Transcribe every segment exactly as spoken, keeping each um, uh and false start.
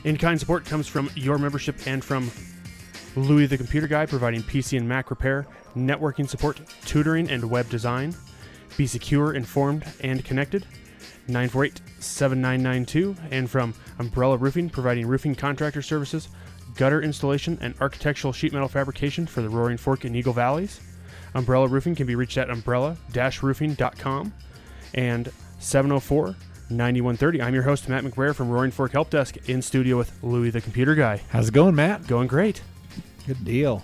In-kind support comes from your membership and from Louie the Computer Guy, providing P C and Mac repair, networking support, tutoring, and web design. Be secure, informed, and connected. nine four eight, seven nine nine two. And from Umbrella Roofing, providing roofing contractor services, gutter installation, and architectural sheet metal fabrication for the Roaring Fork and Eagle Valleys. Umbrella Roofing can be reached at umbrella dash roofing dot com and seven oh four, nine one three oh. I'm your host, Matt McBrayer from Roaring Fork Help Desk, in studio with Louie the Computer Guy. How's it going, Matt? Going great. Good deal.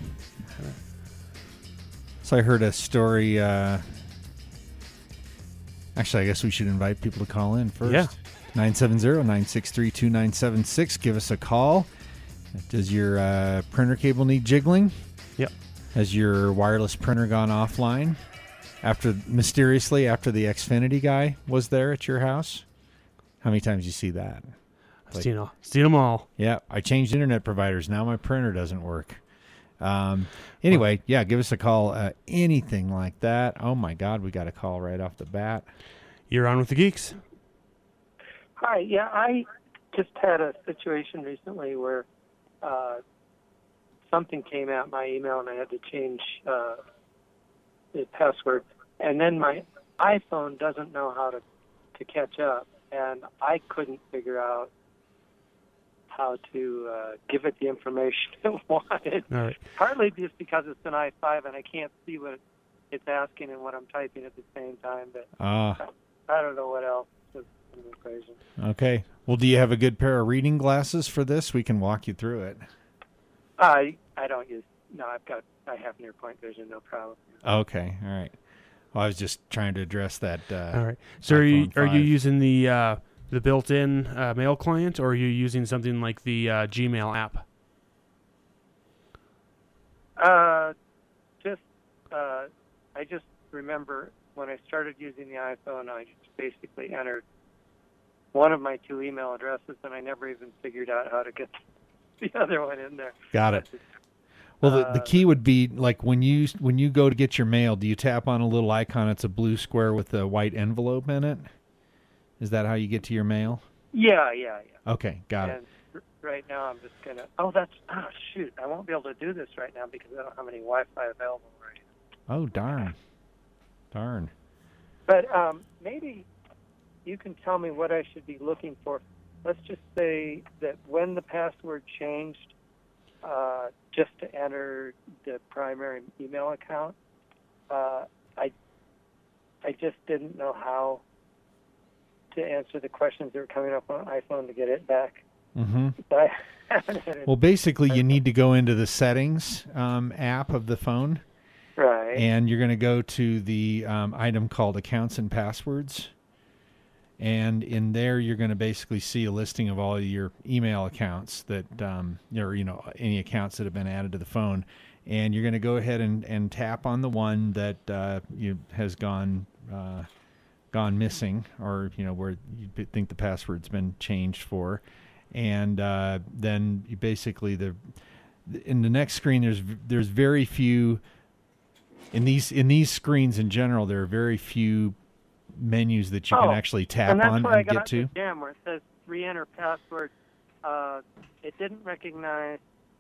So I heard a story. Uh, actually, I guess we should invite people to call in first. Yeah. nine seven zero, nine six three, two nine seven six. Give us a call. Does your uh, printer cable need jiggling? Yep. Has your wireless printer gone offline after mysteriously after the Xfinity guy was there at your house? How many times do you see that? Like, seen, all, seen them all. Yeah, I changed internet providers. Now my printer doesn't work. Um, anyway, yeah, give us a call. Uh, anything like that. Oh, my God, we got a call right off the bat. You're on with the geeks. Hi, yeah, I just had a situation recently where uh, something came out my email and I had to change uh, the password. And then my iPhone doesn't know how to, to catch up, and I couldn't figure out how to uh, give it the information it wanted. All right. Partly just because it's an i five and I can't see what it's asking and what I'm typing at the same time. But uh, I don't know what else is in the equation. Okay. Well, do you have a good pair of reading glasses for this? We can walk you through it. I I don't use. No, I've got. I have near point vision. No problem. Okay. All right. Well, I was just trying to address that. Uh, All right. So are you are you five. using the uh, the built-in uh, mail client, or are you using something like the uh, Gmail app? Uh, just uh, I just remember when I started using the iPhone, I just basically entered one of my two email addresses, and I never even figured out how to get the other one in there. Got it. Well, the, the key would be like when you when you go to get your mail, do you tap on a little icon? It's a blue square with a white envelope in it. Is that how you get to your mail? Yeah, yeah, yeah. Okay, got and it. r- right now I'm just gonna. Oh, that's. Oh, shoot! I won't be able to do this right now because I don't have any Wi-Fi available right now. Oh, darn, darn. But um, maybe you can tell me what I should be looking for. Let's just say that when the password changed, uh, just to enter the primary email account, uh, I I just didn't know how to answer the questions that were coming up on iPhone to get it back. Mm-hmm. I haven't had it. Well, basically, you need to go into the settings um, app of the phone. Right. And you're going to go to the um, item called Accounts and Passwords. And in there, you're going to basically see a listing of all your email accounts that, um, or, you know, any accounts that have been added to the phone. And you're going to go ahead and, and tap on the one that uh, you has gone uh, gone missing, or, you know, where you think the password's been changed for. And uh, then you basically, the in the next screen, there's there's very few, in these in these screens in general, there are very few menus that you oh, can actually tap and that's on where I and got get to. The jam where it says re-enter password. Uh, it didn't recognize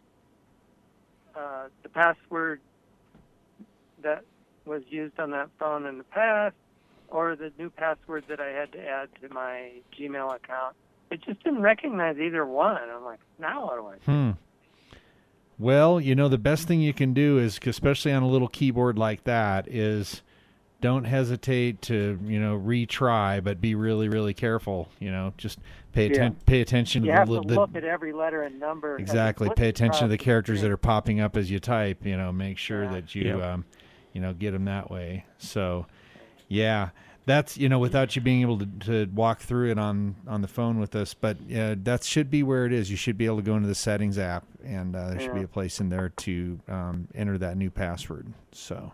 uh, the password that was used on that phone in the past, or the new password that I had to add to my Gmail account. It just didn't recognize either one. I'm like, now what do I do? Hmm. Well, you know, the best thing you can do is, especially on a little keyboard like that, is don't hesitate to, you know, retry, but be really, really careful. You know, just pay atten- Yeah. pay attention You to have the, to the look at every letter and number. exactly. and Pay attention to the across characters screen. that are popping up as you type. You know, make sure Yeah. that you, Yep. um, you know, get them that way. So, yeah. That's, you know, without you being able to, to walk through it on, on the phone with us, but uh, that should be where it is. You should be able to go into the settings app, and uh, there should be Yeah. a place in there to um, enter that new password. So,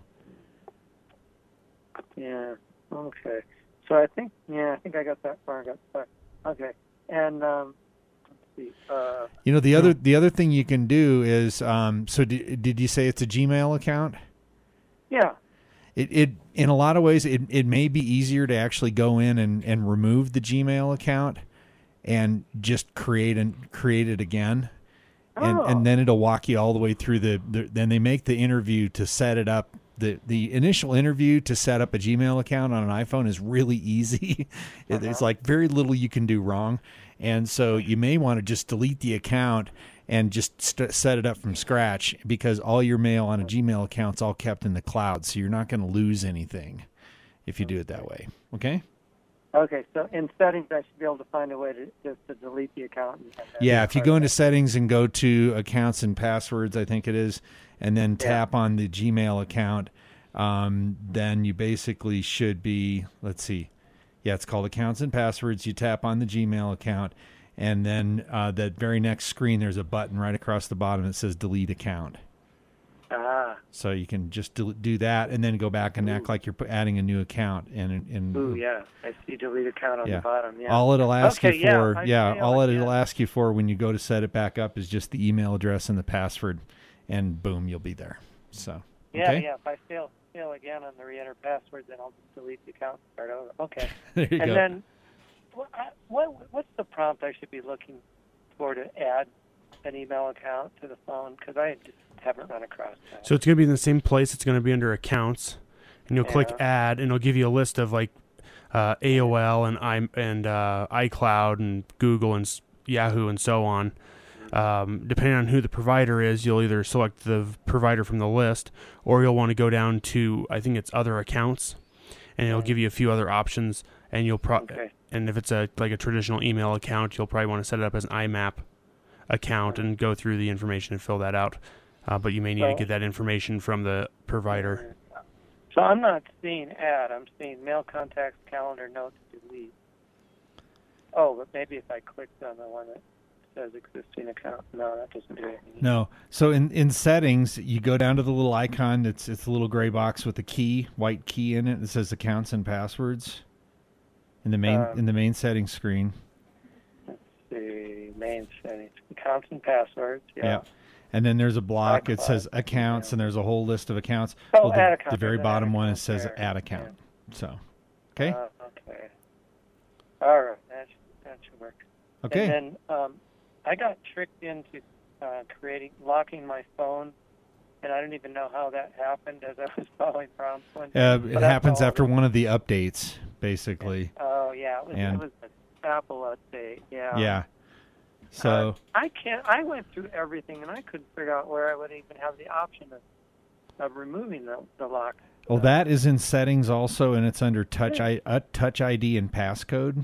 Yeah. Okay. So I think, yeah, I think I got that far. I got stuck. Okay. And um, let's see. Uh, you know, the other the other thing you can do is, um, so did, did you say it's a Gmail account? yeah. It, it in a lot of ways, it, it may be easier to actually go in and, and remove the Gmail account and just create and create it again. And, Oh. and then it'll walk you all the way through the, the, then they make the interview to set it up. The, the initial interview to set up a Gmail account on an iPhone is really easy. Uh-huh. There's like very little you can do wrong. And so you may want to just delete the account and just st- set it up from scratch, because all your mail on a Gmail account's all kept in the cloud. So you're not going to lose anything if you do it that way. Okay. Okay, so in settings, I should be able to find a way to just to delete the account. And have that Yeah, be if you part go of into it. settings and go to accounts and passwords, I think it is, and then Yeah. tap on the Gmail account, um, then you basically should be, let's see, yeah, it's called accounts and passwords. You tap on the Gmail account, and then uh, that very next screen, there's a button right across the bottom that says delete account. Ah, So you can just del- do that and then go back and act like you're pu- adding a new account. And, and ooh, yeah, I see delete account on Yeah. the bottom. Yeah. all it'll ask Okay, you yeah, for, I yeah, see all it, it'll yeah. ask you for when you go to set it back up is just the email address and the password, and boom, you'll be there. So, Yeah, okay, yeah. If I fail, fail again on the re-enter password, then I'll just delete the account and start over. Okay. there you And go. then, what, I- what what's the prompt I should be looking for to add an email account to the phone? Because I just haven't run across that. So it's going to be in the same place. It's going to be under accounts, and you'll click Yeah. add, and it'll give you a list of like uh, A O L and i and uh, iCloud and Google and s- Yahoo and so on. Um, depending on who the provider is, you'll either select the provider from the list, or you'll want to go down to, I think it's other accounts, and it'll Right. give you a few other options. And you'll pro Okay. and if it's a like a traditional email account, you'll probably want to set it up as an I MAP account and go through the information and fill that out. Uh, but you may need to Well- get that information from the provider. So I'm not seeing add. I'm seeing mail contacts, calendar, notes, delete. Oh, but maybe if I clicked on the one that says existing account, no, that doesn't do anything. No. So in, in settings, you go down to the little icon. It's it's a little gray box with a key, white key in it that says accounts and passwords. In the main Um, in the main settings screen. The main settings, accounts and passwords. Yeah. Yeah. And then there's a block. It iCloud, says accounts, yeah. and there's a whole list of accounts. Oh, the, add account. the very There's add bottom one, it account says there. add account. So, okay, Uh, okay. All right. That should, that should work. okay. And then um, I got tricked into uh, creating, locking my phone, and I didn't even know how that happened as I was following prompts. One Uh, but it that's happens all. after one of the updates, basically. Oh yeah, it was, And- it was an Apple update. Yeah. Yeah. So Uh, I can't. I went through everything, and I couldn't figure out where I would even have the option of, of removing the, the lock. well, that is in settings also, and it's under Touch I uh, Touch I D and passcode.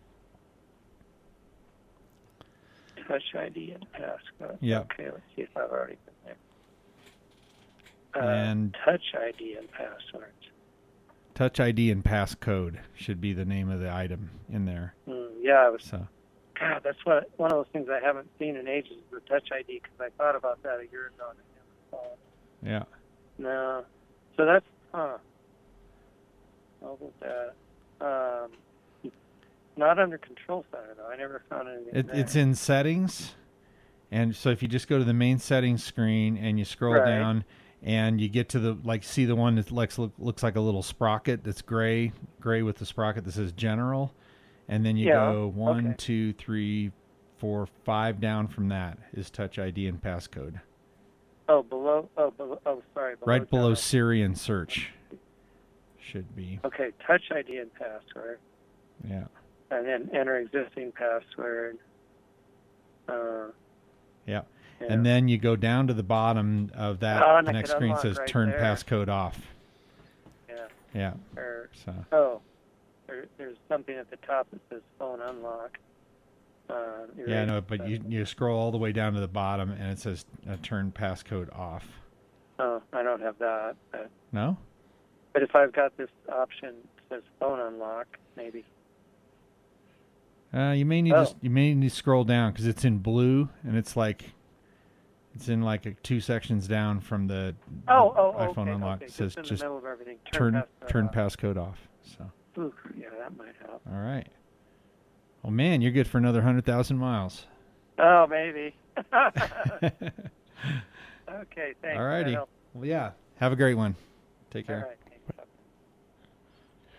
Touch I D and passcode. Yeah. Okay, let's see if I've already been there. Uh, And- Touch I D and passwords. Touch I D and passcode should be the name of the item in there. Mm, yeah, I was. So God, that's what one of those things I haven't seen in ages. Is the Touch I D, because I thought about that a year ago and I never saw it. yeah. No, so that's huh. How about that? Um, not under Control Center though. I never found anything. It, there. it's in settings, and so if you just go to the main settings screen and you scroll Right. down and you get to the like see the one that looks look, looks like a little sprocket that's gray gray with the sprocket that says General, and then you Yeah, go one, okay. two, three, four, five down from that is Touch I D and passcode. Oh, below. Oh, below, oh, sorry. Below Right below General. Siri and search should be. Okay, Touch I D and password, Yeah. and then enter existing password. Uh, Yeah. yeah. And then you go down to the bottom of that. Oh, and the I next could screen unlock says right turn there. passcode off. yeah. Yeah. Or So oh, there, there's something at the top that says phone unlock. Uh, yeah, no, erase, but uh, you you scroll all the way down to the bottom and it says uh, turn passcode off. Oh, I don't have that. But, No? but if I've got this option that says phone unlock, maybe. Uh, you may need Oh. to you may need to scroll down because it's in blue and it's like it's in like a, two sections down from the, Oh, the oh, iPhone okay, unlock. okay. It says just in just the middle of everything. turn password turn off. passcode off. So Ooh, yeah, that might help. all right. Well, man, you're good for another hundred thousand miles. Oh, maybe. Okay, thanks. All righty. That helped. Well, yeah. Have a great one. Take care. All right. Thanks.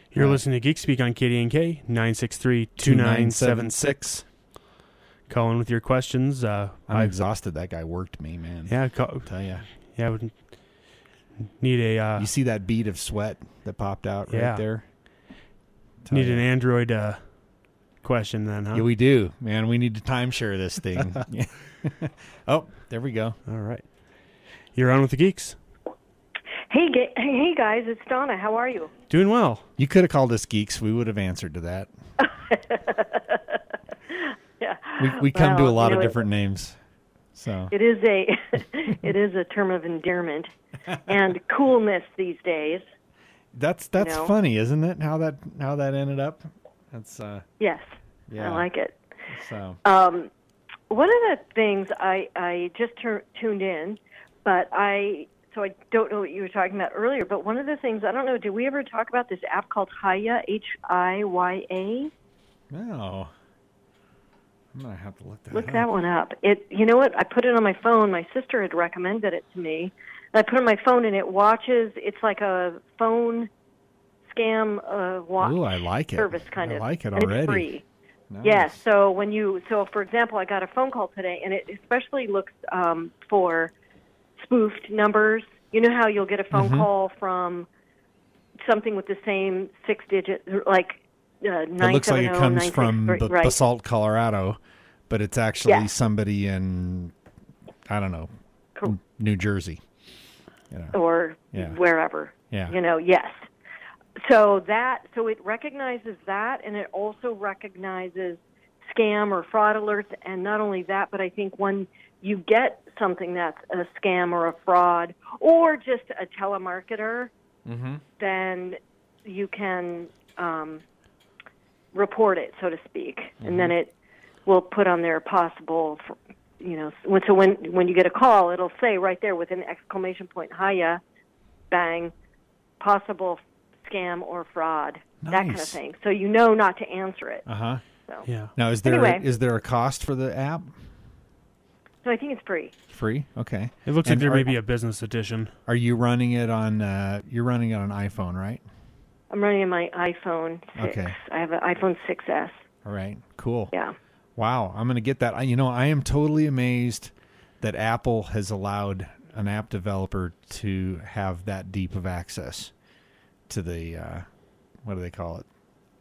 You're Right. listening to Geek Speak on K D N K, nine six three, two nine seven six. Call in with your questions. Uh, I'm I- exhausted. That guy worked me, man. Yeah, call, I'll tell you. yeah, would need a uh, You see that bead of sweat that popped out right Yeah. there? Tell need ya. an Android uh, question then, huh? Yeah, we do, man. We need to timeshare this thing. Yeah. Oh, there we go. All right. You're on with the geeks. Hey, ga- hey guys, it's Donna. How are you? Doing well. You could have called us geeks. We would have answered to that. Yeah. We we come to a Well, lot you know, of different names. So It is a it is a term of endearment and coolness these days. that's that's No. funny, isn't it? How that how that ended up. That's uh Yes, yeah. I like it. So Um, one of the things I I just tur- tuned in, but I so I don't know what you were talking about earlier. But one of the things I don't know. Did we ever talk about this app called Hiya? H I Y A. no. I'm gonna have to look that Look up. that one up. It, you know what? I put it on my phone. My sister had recommended it to me. And I put it on my phone, and it watches. It's like a phone scam uh, watch Ooh, I like it. service kind I of. like it and already. It's free. Nice. Yeah. So when you, so for example, I got a phone call today, and it especially looks um, for spoofed numbers. You know how you'll get a phone Mhm. call from something with the same six digit, like uh, It looks like it comes from B- right. Basalt, Colorado, but it's actually Yeah. somebody in, I don't know, Cor- New Jersey. You know. or Yeah. wherever. Yeah. You know, yes. So that so it recognizes that, and it also recognizes scam or fraud alerts. And not only that, but I think when you get something that's a scam or a fraud or just a telemarketer, Mm-hmm. then you can um, report it, so to speak, and then it will put on there possible. You know, when, so when when you get a call, it'll say right there with an exclamation point, "Hiya," bang, possible scam or fraud, that kind of Nice. thing. So you know not to answer it. Uh huh. So, Yeah. Now, is there Anyway. is there a cost for the app? so I think it's free. Free? Okay. It looks And like there are, may be a business edition. Are you running it on? Uh, you're running it on an iPhone, right? I'm running on my iPhone six. Okay. I have an iPhone six S. All right. Cool. Yeah. Wow. I'm going to get that. I- You know, I am totally amazed that Apple has allowed an app developer to have that deep of access to the, uh, what do they call it?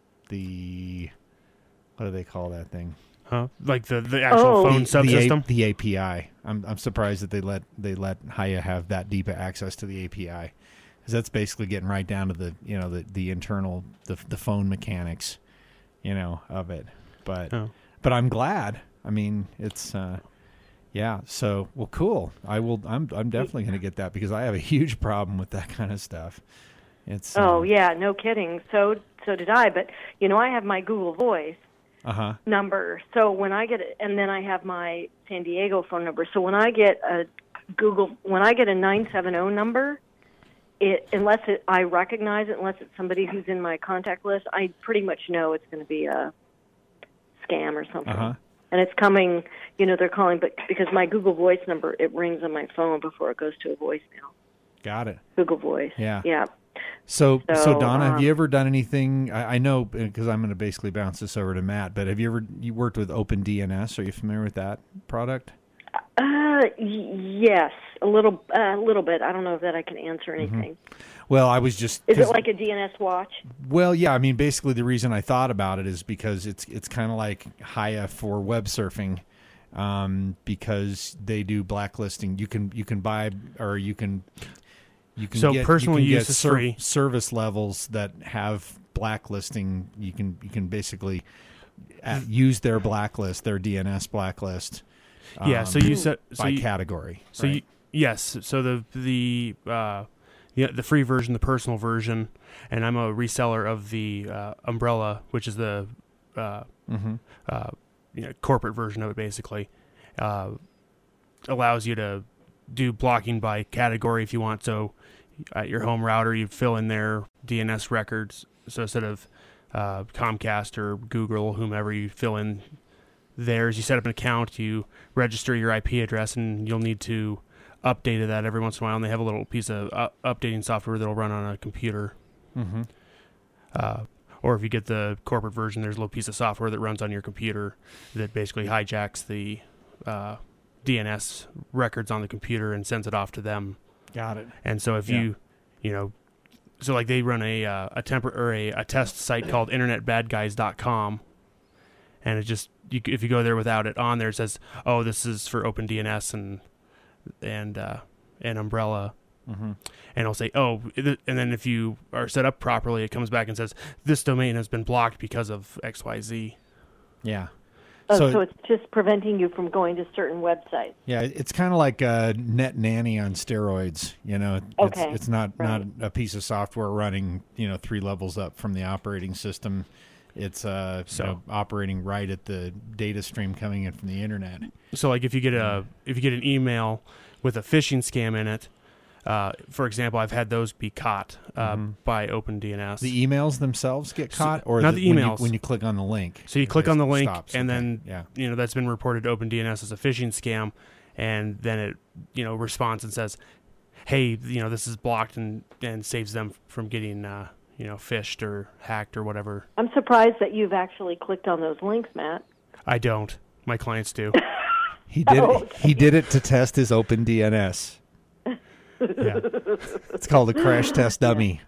The, what do they call that thing? Huh? Like the, the actual Oh. phone The, subsystem? the, A P I. I'm I'm surprised that they let they let Hiya have that deep access to the A P I, because that's basically getting right down to the you know the, the internal the the phone mechanics, you know, of it. But Oh. but I'm glad. I mean, it's uh, yeah. So well, cool. I will. I'm I'm definitely going to get that because I have a huge problem with that kind of stuff. It's Oh um, yeah, no kidding. So so did I. But you know, I have my Google Voice Uh huh. number. So when I get it, and then I have my San Diego phone number. So when I get a Google, when I get a nine seven zero number, it unless it, I recognize it, unless it's somebody who's in my contact list, I pretty much know it's going to be a scam or something. Uh huh. And it's coming. You know, they're calling, but because my Google Voice number, it rings on my phone before it goes to a voicemail. Got it. Google Voice. Yeah. Yeah. So, so, So, Donna, have um, you ever done anything? I, I know because I'm going to basically bounce this over to Matt. But have you ever you worked with OpenDNS? Are you familiar with that product? Uh, y- yes, a little, a little bit. I don't know that I can answer anything. Well, I was just. Is it 'cause- like a D N S watch? Well, yeah. I mean, basically, the reason I thought about it is because it's it's kind of like Hiya for web surfing, um, because they do blacklisting. You can you can buy or you can you can So get, personal you can use get is ser- free. service levels that have blacklisting. You can you can basically uh, use their blacklist, their D N S blacklist. Yeah, um, so you said so by you, category. so right? you, yes, so the the uh, the the free version, the personal version, and I'm a reseller of the uh, Umbrella, which is the uh, Mhm. uh, you know, corporate version of it. Basically, uh, allows you to do blocking by category if you want. So at your home router, you fill in their D N S records. So instead of uh, Comcast or Google, whomever, you fill in theirs. You set up an account, you register your I P address, and you'll need to update that every once in a while. And they have a little piece of uh, updating software that'll run on a computer. Mhm. Uh, or if you get the corporate version, there's a little piece of software that runs on your computer that basically hijacks the uh, D N S records on the computer and sends it off to them. Got it. And so if Yeah. you, you know, so like they run a uh, a temper or a, a test site called internet bad guys dot com, and it just you, if you go there without it on there, it says, "Oh, this is for OpenDNS and and uh, and Umbrella." Mm-hmm. And it'll say, "Oh," and then if you are set up properly, it comes back and says, "This domain has been blocked because of X Y Z." Yeah. Oh, So- so, it's just preventing you from going to certain websites. Yeah, it's kind of like a Net Nanny on steroids. You know, it's, Okay, it's not right. not a piece of software running, you know, three levels up from the operating system. It's uh, So- you know, operating right at the data stream coming in from the internet. So, like if you get a if you get an email with a phishing scam in it, uh, for example, I've had those be caught uh, Mhm. by OpenDNS. The emails themselves get So- caught, or not the, the when you- emails. when you click on the link. So you it click on the just link, stops. and Okay. then yeah, you know that's been reported to OpenDNS as a phishing scam, and then it you know responds and says, "Hey, you know this is blocked," and and saves them from getting uh, you know phished or hacked or whatever. I'm surprised that you've actually clicked on those links, Matt. I don't. My clients do. he did. Oh, it, he did it to test his OpenDNS. Yeah. It's called a crash test dummy.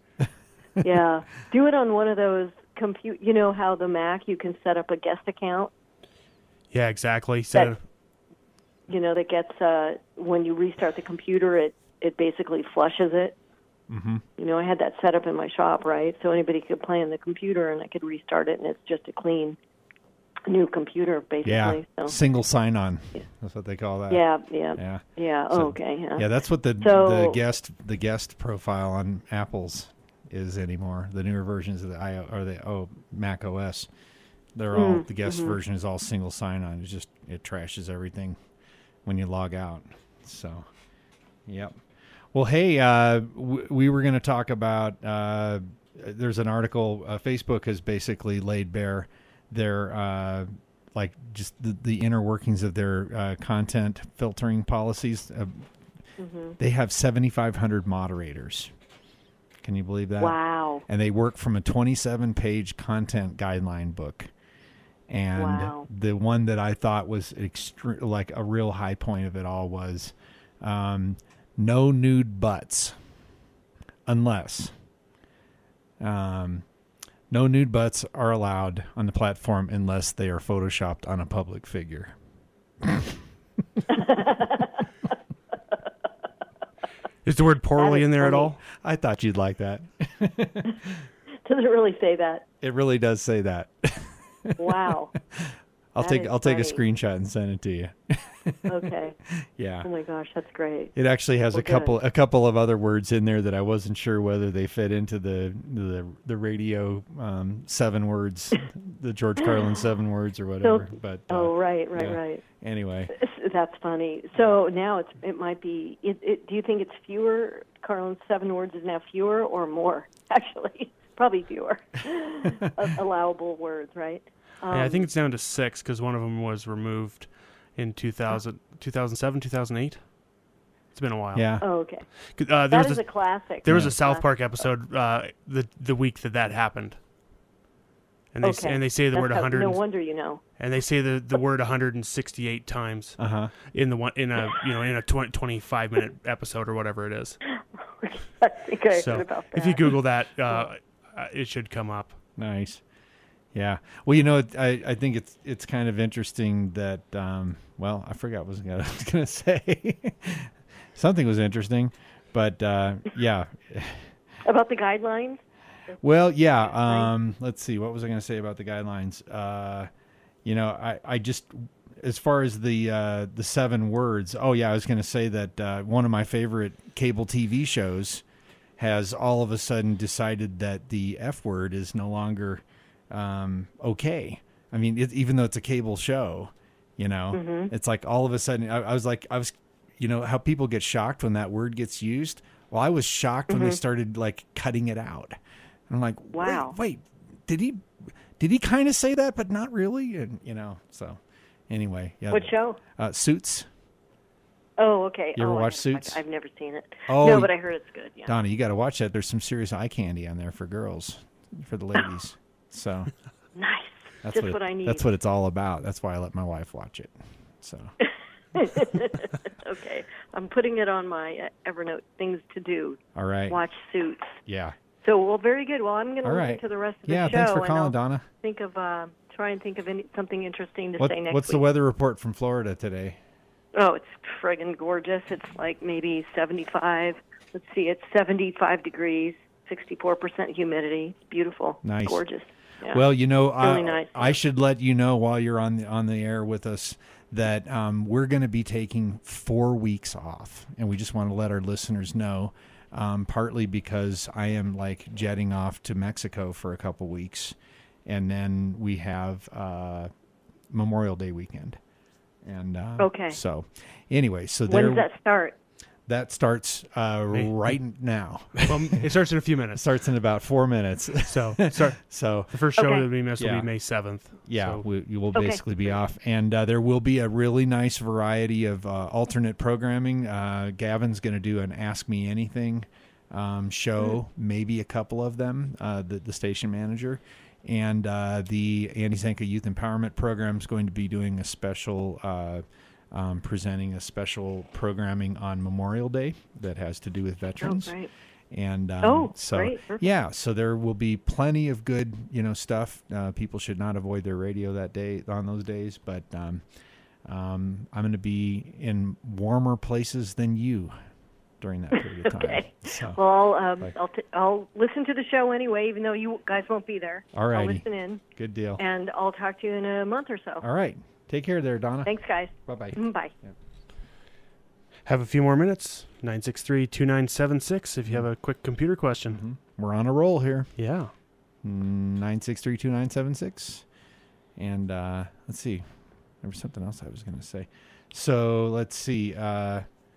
Yeah, do it on one of those compute. You know how the Mac you can set up a guest account. Yeah, exactly. So You know that gets uh, when you restart the computer, it it basically flushes it. Mm-hmm. You know, I had that set up in my shop, right? So anybody could play on the computer, and I could restart it, and it's just a clean new computer, basically. Yeah, So. single sign-on. Yeah. That's what they call that. Yeah, yeah, Yeah. yeah. So- Oh, okay, yeah. Yeah, that's what the So- the guest the guest profile on Apple's is anymore. The newer versions of the I O or the oh Mac O S, they're all Mm, the guest mhm. version is all single sign-on. It's just it trashes everything when you log out. So, yep. Well, hey, uh, w- we were going to talk about. Uh, there's an article. Uh, Facebook has basically laid bare their uh, like just the, the inner workings of their uh, content filtering policies. Uh, Mhm. They have seventy-five hundred moderators. Can you believe that? Wow. And they work from a twenty-seven page content guideline book. And Wow. the one that I thought was extre- like a real high point of it all was um, no nude butts, unless um, no nude butts are allowed on the platform unless they are photoshopped on a public figure. is the word poorly That is in there at funny. all? I thought you'd like that. Does it really say that? It really does say that. Wow. I'll That take is I'll take a funny. screenshot and send it to you. Okay. Yeah. Oh my gosh, that's great. It actually has Well, a couple good. a couple of other words in there that I wasn't sure whether they fit into the the the radio um, seven words, the George Carlin seven words or whatever. but uh, Oh, right, right, yeah. right. Anyway, That's funny. So now it's it might be. It, it, do you think it's fewer? Carlin's seven words is now fewer or more? Actually, probably fewer of allowable words, right? Um, Yeah, I think it's down to six because one of them was removed in two thousand, two thousand seven, two thousand eight. It's been a while. yeah. Oh, okay. Uh, there That was is a, a classic. there was Yeah. a South Classic. Park episode uh, the the week that that happened, and they s- Okay. and they say the That's word how- one hundred No wonder you know. and they say the, the word one hundred sixty-eight times Uh huh. in the one in a you know in a twenty, twenty-five minute episode or whatever it is. I think I So heard about that. if you Google that, uh, uh, it should come up. Nice. Yeah. Well, you know, I, I think it's it's kind of interesting that um, well, I forgot what I was going to say. Something was interesting, but uh, yeah. About the guidelines. Well, yeah. Um, let's see. What was I going to say about the guidelines? Uh, you know, I, I just as far as the uh, the seven words. Oh, yeah. I was going to say that uh, one of my favorite cable T V shows has all of a sudden decided that the F word is no longer um, okay. I mean, it, even though it's a cable show, you know, Mm-hmm. it's like all of a sudden I, I was like, I was, you know, how people get shocked when that word gets used. Well, I was shocked when they Mm-hmm. started like cutting it out. I'm like, Wow. wait, wait, did he, did he kind of say that, but not really? And, you know, so anyway, yeah. What show? Uh, Suits. Oh, okay. You ever oh, I watch haven't- Suits? I've never seen it. Oh, no, but I heard it's good. Yeah. Donna, you got to watch that. There's some serious eye candy on there for girls. for the ladies. So Nice. that's Just what, it- what I need. That's what it's all about. That's why I let my wife watch it. So Okay. I'm putting it on my uh, Evernote things to do. all right. Watch Suits. Yeah. So, well, very good. Well, I'm going to All listen right. to the rest of Yeah. the show. Thanks for and calling, I'll Donna. think of, uh, try and think of any, something interesting to What, say next what's week. the weather report from Florida today? Oh, it's friggin' gorgeous. It's like maybe seventy-five. Let's see, it's seventy-five degrees, sixty-four percent humidity. Beautiful. Nice. Gorgeous. Yeah. Well, you know, Really I, nice. I should let you know while you're on the on the air with us that um, we're going to be taking four weeks off, and we just want to let our listeners know. Um, partly because I am like jetting off to Mexico for a couple weeks, and then we have uh, Memorial Day weekend. And uh, Okay. So, anyway, so when there does that start? that starts uh, May- right now. Well, it starts in a few It minutes. starts in about four minutes. So, sorry. So The first show Okay. that we missed Yeah. will be May seventh. yeah, So, we, you will Okay. basically be off, and uh, there will be a really nice variety of uh, alternate programming. Uh, Gavin's going to do an Ask Me Anything um, show, maybe a couple of them. Uh, the the station manager, and uh, the Andy Zanka Youth Empowerment Program is going to be doing a special. Uh, Um, presenting a special programming on Memorial Day that has to do with veterans. Oh, great. And um, Oh, so great. Perfect. yeah, so there will be plenty of good, you know, stuff. Uh, people should not avoid their radio that day on those days. But um, um, I'm going to be in warmer places than you during that period of time. Okay. So, Well, um, Bye. I'll, t- I'll listen to the show anyway, even though you guys won't be there. All I'll righty. listen in, good deal. and I'll talk to you in a month or so. All right, take care there, Donna. Thanks, guys. Bye bye. Mm, Bye. have a few more minutes. nine six three, two nine seven six if you have a quick computer question. We're on a roll here. Yeah. nine six three two nine seven six. And uh, let's see. There was something else I was going to say. So let's see. Uh,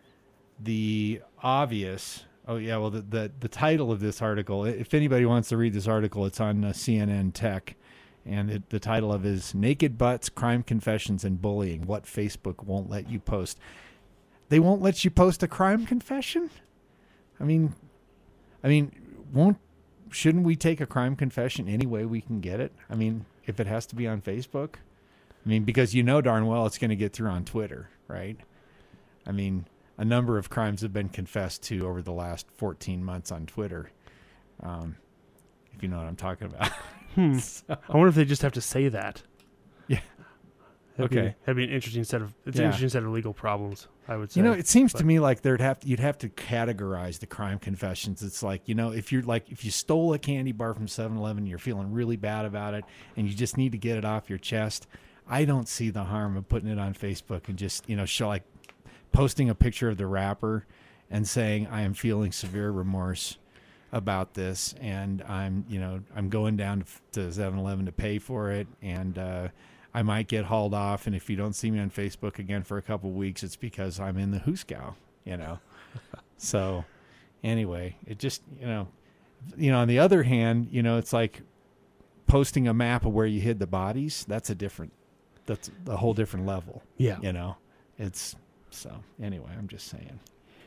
the obvious. Oh, yeah. Well, the, the, the title of this article, if anybody wants to read this article, it's on uh, C N N Tech. And it, the title of it is Naked Butts, Crime Confessions, and Bullying. What Facebook won't let you post. They won't let you post a crime confession? I mean, I mean, won't shouldn't we take a crime confession any way we can get it? I mean, if it has to be on Facebook? I mean, because you know darn well it's going to get through on Twitter, right? I mean, a number of crimes have been confessed to over the last fourteen months on Twitter, um, if you know what I'm talking about. Hmm. So- I wonder if they just have to say that. Yeah. That'd be- Okay. that'd be an interesting set of it's an Yeah. interesting set of legal problems, I would say. You know, it seems but- to me like there'd have to, you'd have to categorize the crime confessions. It's like, you know, if you're like if you stole a candy bar from seven eleven, you're feeling really bad about it, and you just need to get it off your chest. I don't see the harm of putting it on Facebook and just, you know, show like posting a picture of the wrapper and saying I am feeling severe remorse about this, and I'm, you know, I'm going down to seven eleven to pay for it, and uh, I might get hauled off, and if you don't see me on Facebook again for a couple of weeks, it's because I'm in the Hooskow, you know. So anyway, it just, you know, you know, on the other hand, you know, it's like posting a map of where you hid the bodies. That's a different, that's a whole different level. Yeah. You know, it's so anyway, I'm just saying.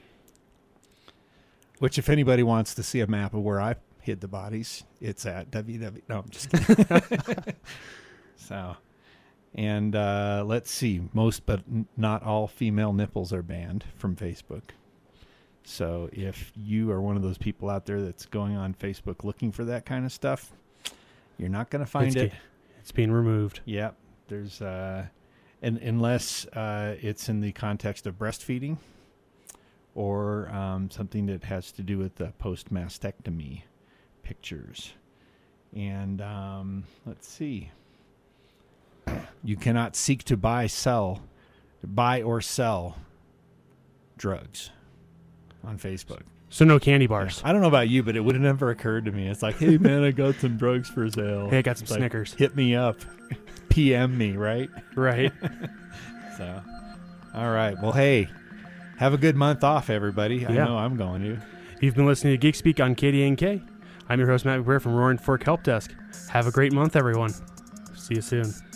Which, if anybody wants to see a map of where I hid the bodies, it's at www. No, I'm just kidding. So, and uh, let's see. Most, but n- not all, female nipples are banned from Facebook. So, if you are one of those people out there that's going on Facebook looking for that kind of stuff, you're not going to find it's, it. ge- it's being removed. Yep. There's, uh, and unless uh, it's in the context of breastfeeding or um, something that has to do with the post-mastectomy pictures. And um, let's see. You cannot seek to buy, sell, buy or sell drugs on Facebook. So no candy bars. I don't know about you, but it would have never occurred to me. It's like, hey, man, I got some drugs for sale. Hey, I got some It's like, Snickers. hit me up. P M me, right? Right. So, all right. Well, hey, have a good month off, everybody. I Yeah. know I'm going to. You've been listening to Geek Speak on K D A N K. I'm your host, Matt McBrayer from Roaring Fork Help Desk. Have a great month, everyone. See you soon.